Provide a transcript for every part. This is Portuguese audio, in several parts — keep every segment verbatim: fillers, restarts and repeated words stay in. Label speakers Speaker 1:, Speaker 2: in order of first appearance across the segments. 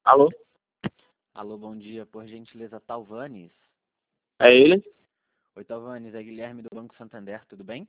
Speaker 1: Alô?
Speaker 2: Alô, bom dia. Por gentileza, Talvanes.
Speaker 1: É ele?
Speaker 2: Oi, Talvanes. É Guilherme do Banco Santander. Tudo bem?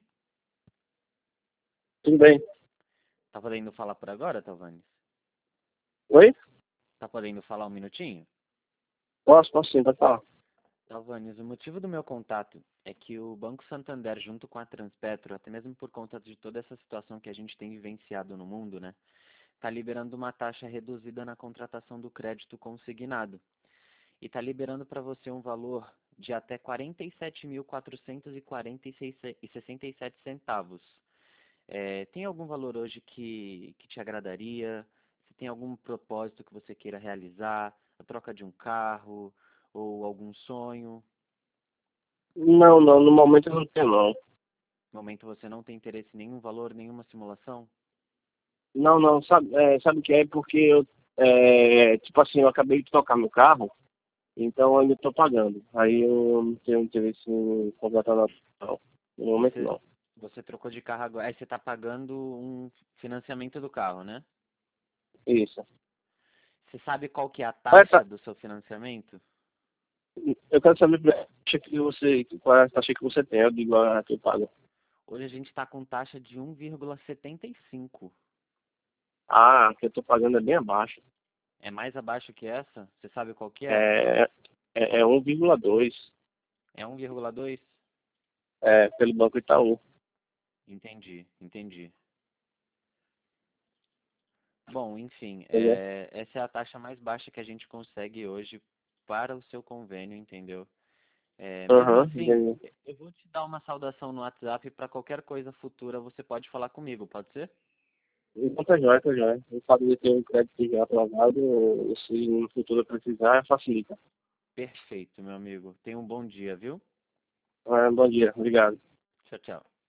Speaker 1: Tudo bem.
Speaker 2: Tá podendo falar por agora, Talvanes?
Speaker 1: Oi?
Speaker 2: Tá podendo falar um minutinho?
Speaker 1: Posso, posso sim, pode falar.
Speaker 2: Talvanes, o motivo do meu contato é que o Banco Santander, junto com a Transpetro, até mesmo por conta de toda essa situação que a gente tem vivenciado no mundo, né, tá liberando uma taxa reduzida na contratação do crédito consignado. E está liberando para você um valor de até quarenta e sete mil quatrocentos e quarenta e sessenta e sete centavos. É, tem algum valor hoje que, que te agradaria? Se tem algum propósito que você queira realizar? A troca de um carro ou algum sonho?
Speaker 1: Não, não, no momento eu não tenho não.
Speaker 2: No momento você não tem interesse em nenhum valor, nenhuma simulação?
Speaker 1: Não, não, sabe, é, sabe o que é? Porque eu, é, tipo assim, eu acabei de tocar meu carro, então eu ainda estou pagando. Aí eu não tenho interesse em contratar nada, não. No momento
Speaker 2: Você,
Speaker 1: não.
Speaker 2: você trocou de carro agora, aí você está pagando um financiamento do carro, né?
Speaker 1: Isso.
Speaker 2: Você sabe qual que é a
Speaker 1: Mas
Speaker 2: taxa
Speaker 1: tá,
Speaker 2: do seu financiamento?
Speaker 1: eu quero saber a taxa que você, qual é a taxa que você tem, eu digo a que eu pago.
Speaker 2: Hoje a gente está com taxa de um vírgula setenta e cinco.
Speaker 1: Ah, a que eu estou pagando é bem abaixo.
Speaker 2: É mais abaixo que essa? Você sabe qual que é?
Speaker 1: É, é, é um vírgula dois,
Speaker 2: É um vírgula dois?
Speaker 1: é, pelo Banco Itaú.
Speaker 2: Entendi, entendi. Bom, enfim,
Speaker 1: Entendeu?
Speaker 2: é, essa é a taxa mais baixa que a gente consegue hoje para o seu convênio, entendeu? É, mesmo
Speaker 1: Aham,
Speaker 2: assim,
Speaker 1: entendi.
Speaker 2: eu vou te dar uma saudação no WhatsApp para qualquer coisa futura você pode falar comigo, pode ser?
Speaker 1: Então tá jóia, tá jóia. O fato de ter um crédito já aprovado, se no futuro eu precisar, facilita.
Speaker 2: Perfeito, meu amigo. Tenha um bom dia, viu?
Speaker 1: Ah, bom dia, obrigado.
Speaker 2: Tchau, tchau.